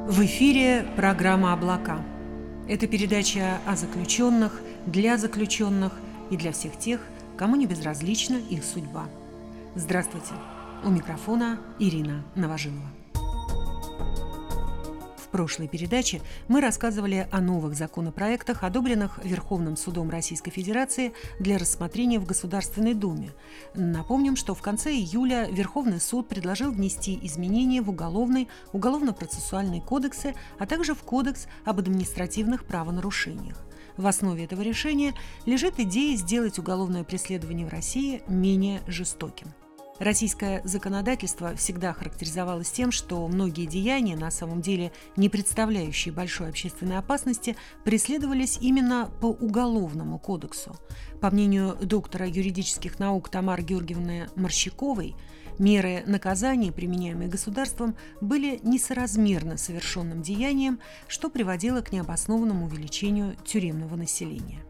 В эфире программа «Облака». Это передача о заключенных, для заключенных и для всех тех, кому не безразлична их судьба. Здравствуйте! У микрофона Ирина Новожилова. В прошлой передаче мы рассказывали о новых законопроектах, одобренных Верховным судом Российской Федерации для рассмотрения в Государственной Думе. Напомним, что в конце июля Верховный суд предложил внести изменения в Уголовный, Уголовно-процессуальный кодексы, а также в Кодекс об административных правонарушениях. В основе этого решения лежит идея сделать уголовное преследование в России менее жестоким. Российское законодательство всегда характеризовалось тем, что многие деяния, на самом деле не представляющие большой общественной опасности, преследовались именно по Уголовному кодексу. По мнению доктора юридических наук Тамары Георгиевны Морщаковой, меры наказания, применяемые государством, были несоразмерны совершенным деяниям, что приводило к необоснованному увеличению тюремного населения.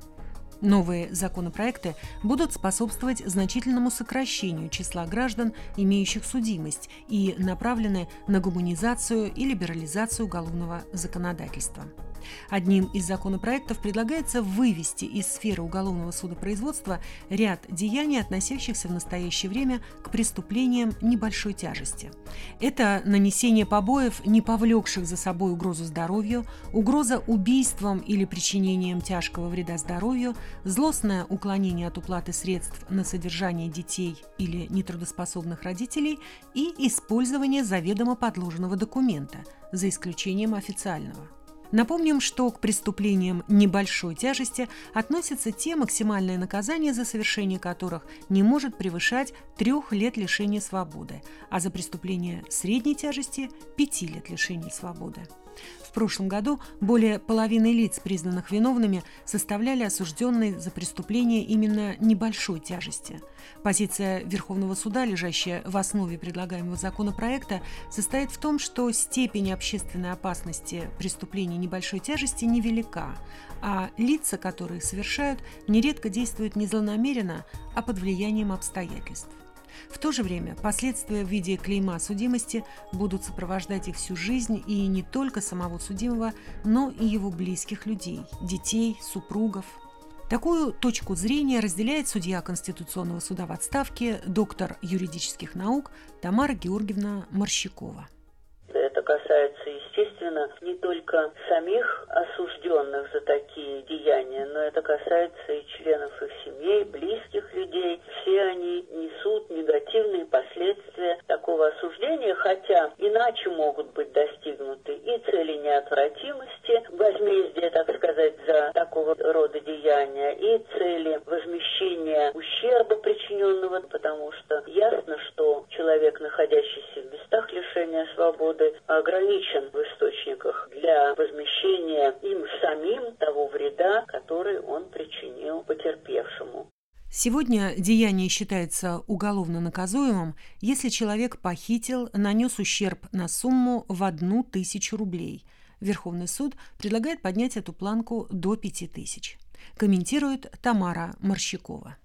Новые законопроекты будут способствовать значительному сокращению числа граждан, имеющих судимость, и направлены на гуманизацию и либерализацию уголовного законодательства. Одним из законопроектов предлагается вывести из сферы уголовного судопроизводства ряд деяний, относящихся в настоящее время к преступлениям небольшой тяжести. Это нанесение побоев, не повлекших за собой угрозу здоровью, угроза убийством или причинением тяжкого вреда здоровью, злостное уклонение от уплаты средств на содержание детей или нетрудоспособных родителей и использование заведомо подложного документа, за исключением официального. Напомним, что к преступлениям небольшой тяжести относятся те, максимальное наказание за совершение которых не может превышать 3 лет лишения свободы, а за преступления средней тяжести – 5 лет лишения свободы. В прошлом году более половины лиц, признанных виновными, составляли осужденные за преступления именно небольшой тяжести. Позиция Верховного суда, лежащая в основе предлагаемого законопроекта, состоит в том, что степень общественной опасности преступлений небольшой тяжести невелика, а лица, которые их совершают, нередко действуют не злонамеренно, а под влиянием обстоятельств. В то же время последствия в виде клейма судимости будут сопровождать их всю жизнь, и не только самого судимого, но и его близких людей, детей, супругов. Такую точку зрения разделяет судья Конституционного суда в отставке, доктор юридических наук Тамара Георгиевна Морщакова. Это касается, естественно, не только самих осужденных за такие деяния, но это касается и членов их семей, близких людей. Все они несут негативные последствия такого осуждения, хотя иначе могут быть достигнуты и цели неотвратимости, возмездия, так сказать, за такого рода деяния, и цели возмещения ущерба причиненного, потому что ясно, что человек, находящийся в местах лишения свободы, ограничен в источниках для возмещения им самим того вреда, который он причинил потерпевшему. Сегодня деяние считается уголовно наказуемым, если человек похитил, нанес ущерб на сумму в 1000 рублей. Верховный суд предлагает поднять эту планку до 5000. Комментирует Тамара Морщакова.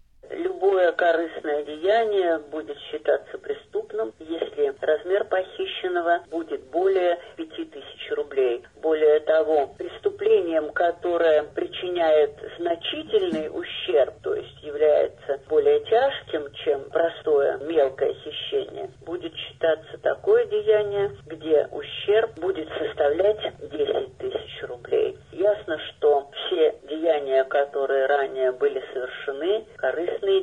Любое корыстное деяние будет считаться преступным, если размер похищенного будет более 5000 рублей. Более того, преступлением, которое причиняет значительный ущерб, то есть является более тяжким, чем простое мелкое хищение, будет считаться такое деяние, где ущерб будет составлять 10 тысяч рублей. Ясно, что все деяния, которые ранее были совершены, корыстные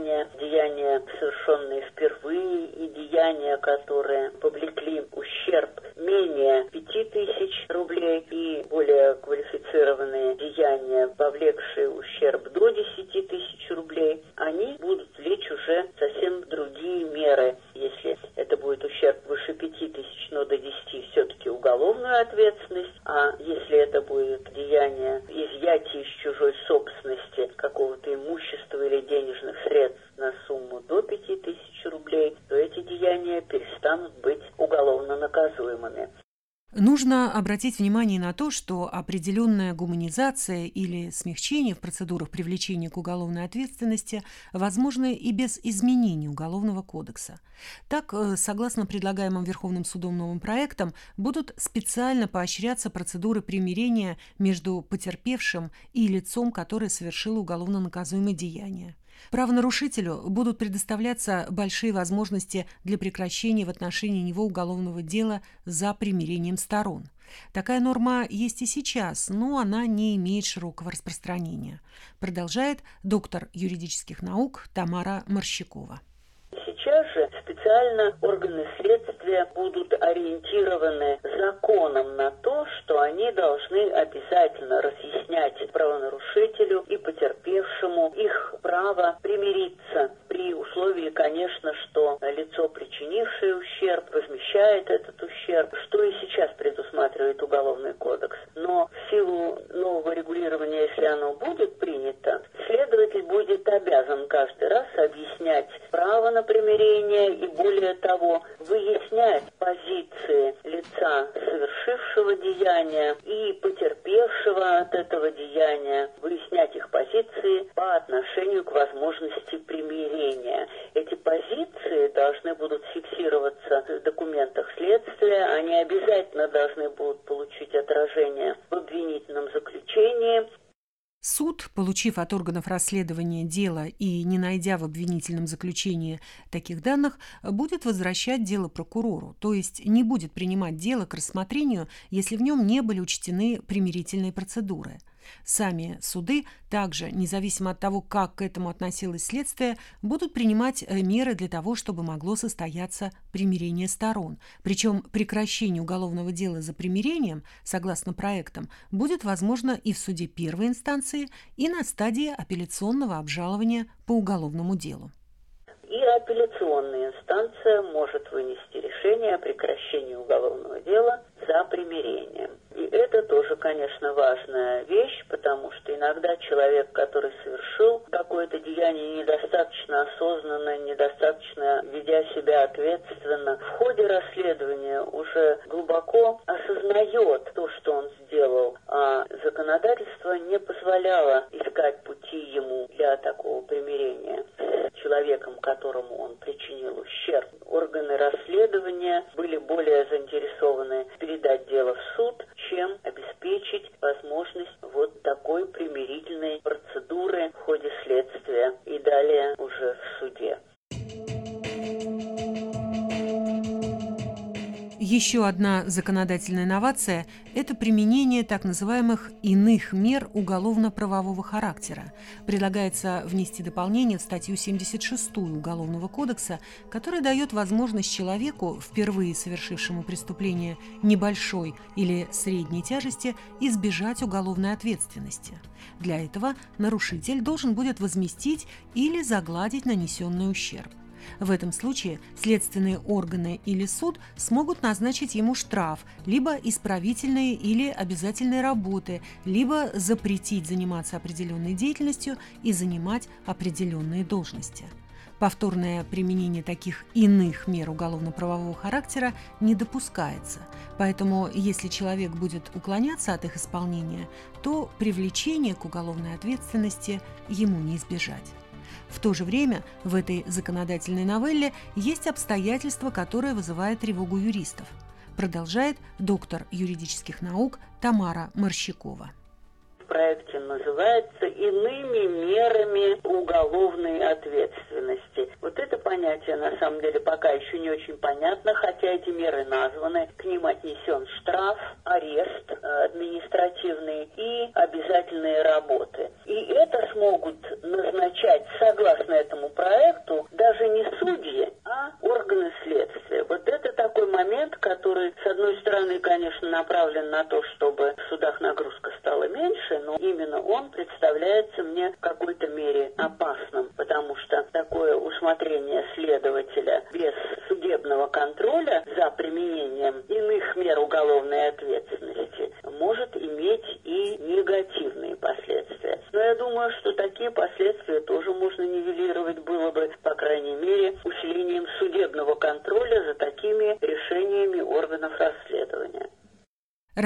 деяния, совершенные впервые, и деяния, которые повлекли ущерб менее 5000 рублей, и более квалифицированные деяния, повлекшие ущерб до 10 тысяч рублей, они будут влечь уже совсем другие меры. Если это будет ущерб выше 5000, но до 10, все-таки уголовную ответственность, а если это будет деяние изъятия из чужой собственности какого-то имущества или денежных средств на сумму до 5000 рублей, то эти деяния перестанут быть уголовно наказуемыми. Нужно обратить внимание на то, что определенная гуманизация или смягчение в процедурах привлечения к уголовной ответственности возможны и без изменений Уголовного кодекса. Так, согласно предлагаемым Верховным судом новым проектам, будут специально поощряться процедуры примирения между потерпевшим и лицом, которое совершило уголовно наказуемое деяние. Правонарушителю будут предоставляться большие возможности для прекращения в отношении него уголовного дела за примирением сторон. Такая норма есть и сейчас, но она не имеет широкого распространения, продолжает доктор юридических наук Тамара Морщикова. Сейчас же специально органы следствия будут ориентированы законом на то, что они должны обязательно разъяснять правонарушителю и потерпевшему их право примириться при условии, конечно, что лицо, причинившее ущерб, возмещает этот ущерб, что и сейчас предусматривает Уголовный кодекс. Но в силу нового регулирования, если оно будет принято, следователь будет обязан каждый раз объяснять право на примирение и, более того, выяснять позиции лица, совершившего деяние, и потерпевшего от этого деяния, выяснять их позиции по отношению к возможности примирения. Эти позиции должны будут фиксироваться в документах следствия, они обязательно должны будут получить отражение в обвинительном заключении. Суд, получив от органов расследования дело и не найдя в обвинительном заключении таких данных, будет возвращать дело прокурору, то есть не будет принимать дело к рассмотрению, если в нем не были учтены примирительные процедуры. Сами суды также, независимо от того, как к этому относилось следствие, будут принимать меры для того, чтобы могло состояться примирение сторон. Причем прекращение уголовного дела за примирением, согласно проектам, будет возможно и в суде первой инстанции, и на стадии апелляционного обжалования по уголовному делу. И апелляционная инстанция может вынести решение о прекращении уголовного дела за примирением. И это тоже, конечно, важная вещь, потому что иногда человек, который совершил какое-то деяние недостаточно осознанно, недостаточно ведя себя ответственно, в ходе расследования уже глубоко осознает то, что он сделал, а законодательство не позволяло искать пути ему для такого примирения с человеком, которому он причинил ущерб. Органы расследования были более заинтересованы передать дело в суд, чем обеспечить возможность вот такой примирительной процедуры в ходе следствия и далее уже в суде. Еще одна законодательная новация – это применение так называемых иных мер уголовно-правового характера. Предлагается внести дополнение в статью 76 Уголовного кодекса, которая дает возможность человеку, впервые совершившему преступление небольшой или средней тяжести, избежать уголовной ответственности. Для этого нарушитель должен будет возместить или загладить нанесенный ущерб. В этом случае следственные органы или суд смогут назначить ему штраф, либо исправительные или обязательные работы, либо запретить заниматься определенной деятельностью и занимать определенные должности. Повторное применение таких иных мер уголовно-правового характера не допускается, поэтому если человек будет уклоняться от их исполнения, то привлечение к уголовной ответственности ему не избежать. В то же время в этой законодательной новелле есть обстоятельства, которые вызывают тревогу юристов, продолжает доктор юридических наук Тамара Морщикова. В проекте называется «Иными мерами уголовной ответственности». Вот это понятие, на самом деле, пока еще не очень понятно, хотя эти меры названы. К ним отнесен штраф, арест административный и обязательные работы. И это смогут назначать, согласно этому проекту, даже не судьи, а органы следствия. Вот это такой момент, который, с одной стороны, конечно, направлен на то, чтобы в судах нагрузка стала меньше, но именно он представляется мне в какой-то мере опасным, потому что такое усмотрение следователя без судебного контроля за применением иных мер уголовной ответственности может иметь и негативные последствия. Но я думаю, что такие последствия тоже можно нивелировать было бы, по крайней мере, усилением судебного контроля за такими решениями органов расследования.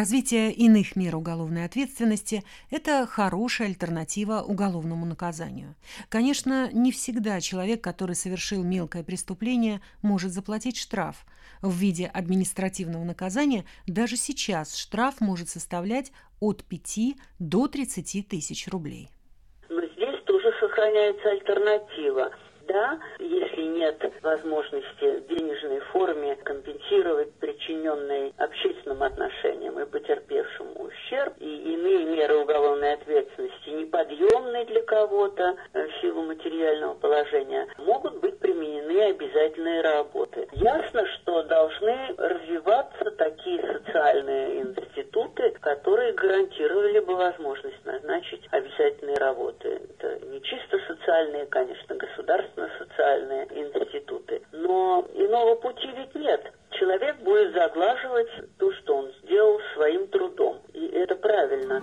Развитие иных мер уголовной ответственности – это хорошая альтернатива уголовному наказанию. Конечно, не всегда человек, который совершил мелкое преступление, может заплатить штраф. В виде административного наказания даже сейчас штраф может составлять от 5 до 30 тысяч рублей. Но здесь тоже сохраняется альтернатива. Да, если нет возможности в денежной форме компенсировать причиненный общественным отношениям и потерпевшему ущерб, и иные меры уголовной ответственности, неподъемные для кого-то в силу материального положения, могут быть применены обязательные работы. Ясно, что должны развиваться такие социальные институты, которые гарантировали бы возможность назначить обязательные работы. Это не чисто социальные, конечно, государственно-социальные институты, но иного пути ведь нет. Человек будет заглаживать то, что он сделал своим трудом, и это правильно.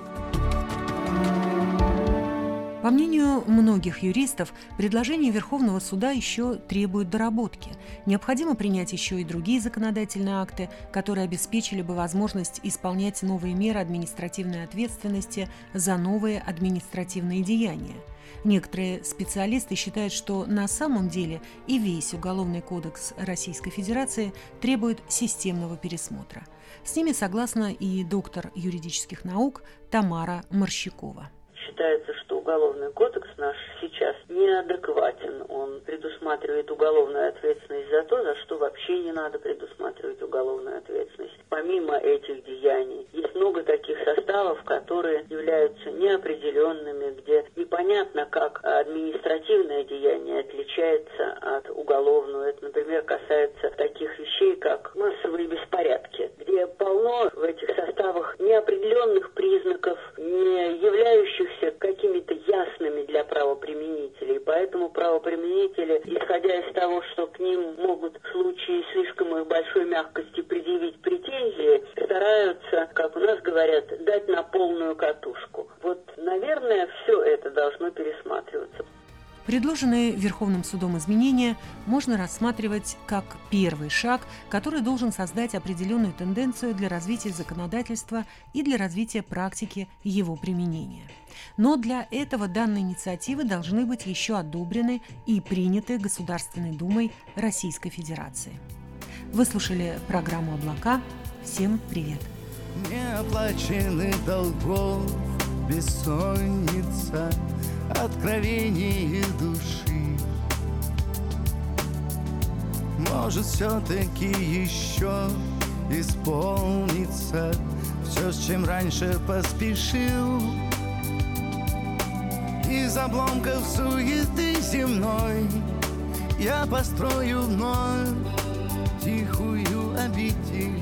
По мнению многих юристов, предложение Верховного суда еще требует доработки. Необходимо принять еще и другие законодательные акты, которые обеспечили бы возможность исполнять новые меры административной ответственности за новые административные деяния. Некоторые специалисты считают, что на самом деле и весь Уголовный кодекс Российской Федерации требует системного пересмотра. С ними согласна и доктор юридических наук Тамара Морщикова. Считается, что Уголовный кодекс наш сейчас неадекватен. Он предусматривает уголовную ответственность за то, за что вообще не надо предусматривать уголовную ответственность. Помимо этих деяний, есть много таких составов, которые являются неопределенными, где непонятно, как административное деяние отличается от уголовного. Это, например, касается таких вещей, как массовые беспорядки, где полно в этих составах неопределенных признаков, не являющихся какими-то ясными для правоприменителей. Поэтому правоприменители, исходя из того, что к ним могут в случае слишком их большой мягкости предъявить претензии, стараются, как у нас говорят, дать на полную катушку. Вот, наверное, все это должно пересматриваться. Предложенные Верховным судом изменения можно рассматривать как первый шаг, который должен создать определенную тенденцию для развития законодательства и для развития практики его применения. Но для этого данные инициативы должны быть еще одобрены и приняты Государственной Думой Российской Федерации. Вы слушали программу «Облака». Всем привет! Неоплаченных долгов, бессонница, откровение души. Может, все-таки еще исполнится все, с чем раньше поспешил. Из обломков суеты земной я построю вновь тихую обитель,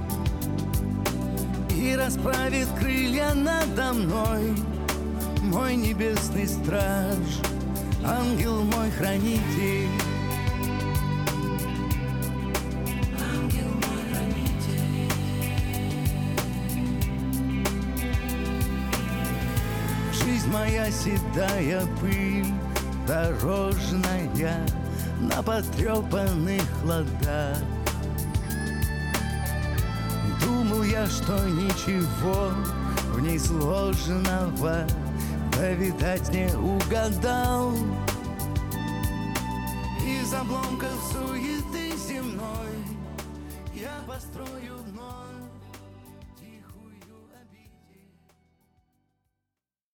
и расправит крылья надо мной мой небесный страж, ангел мой хранитель. Ангел мой хранитель. Жизнь моя седая пыль дорожная на потрепанных ладах. Думал я, что ничего в ней сложного, да, видать, не угадал. Из обломков суеты земной я построю вновь